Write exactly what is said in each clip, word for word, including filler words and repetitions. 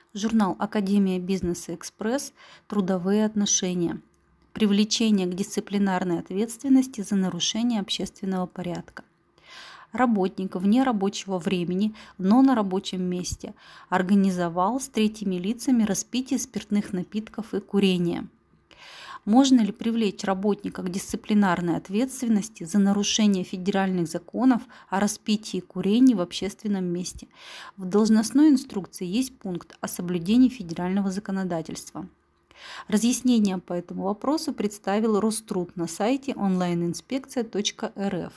Журнал «Академия бизнеса Экспресс. Трудовые отношения. Привлечение к дисциплинарной ответственности за нарушение общественного порядка». Работник вне рабочего времени, но на рабочем месте, организовал с третьими лицами распитие спиртных напитков и курение. Можно ли привлечь работника к дисциплинарной ответственности за нарушение федеральных законов о распитии и курении в общественном месте? В должностной инструкции есть пункт о соблюдении федерального законодательства. Разъяснение по этому вопросу представил Роструд на сайте онлайн инспекция точка эр эф.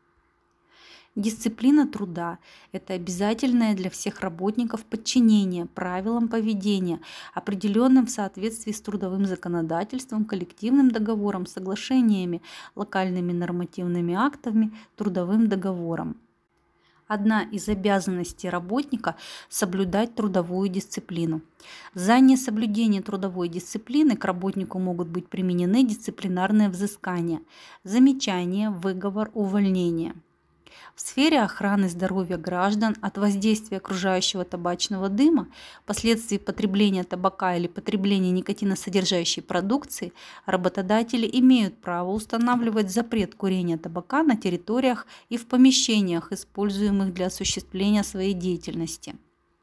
Дисциплина труда – это обязательное для всех работников подчинение правилам поведения, определенным в соответствии с трудовым законодательством, коллективным договором, соглашениями, локальными нормативными актами, трудовым договором. Одна из обязанностей работника – соблюдать трудовую дисциплину. За несоблюдение трудовой дисциплины к работнику могут быть применены дисциплинарные взыскания, замечания, выговор, увольнение. В сфере охраны здоровья граждан от воздействия окружающего табачного дыма, последствий потребления табака или потребления никотиносодержащей продукции, работодатели имеют право устанавливать запрет курения табака на территориях и в помещениях, используемых для осуществления своей деятельности.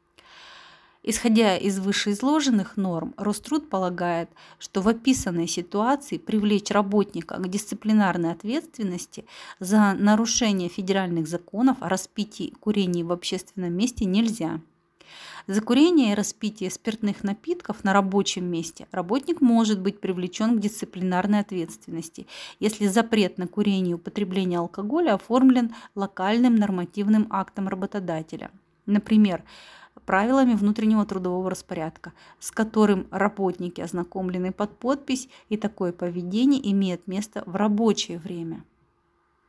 Исходя из вышеизложенных норм, Роструд полагает, что в описанной ситуации привлечь работника к дисциплинарной ответственности за нарушение федеральных законов о распитии и курении в общественном месте нельзя. За курение и распитие спиртных напитков на рабочем месте работник может быть привлечен к дисциплинарной ответственности, если запрет на курение и употребление алкоголя оформлен локальным нормативным актом работодателя. Например, правилами внутреннего трудового распорядка, с которым работники ознакомлены под подпись, и такое поведение имеет место в рабочее время.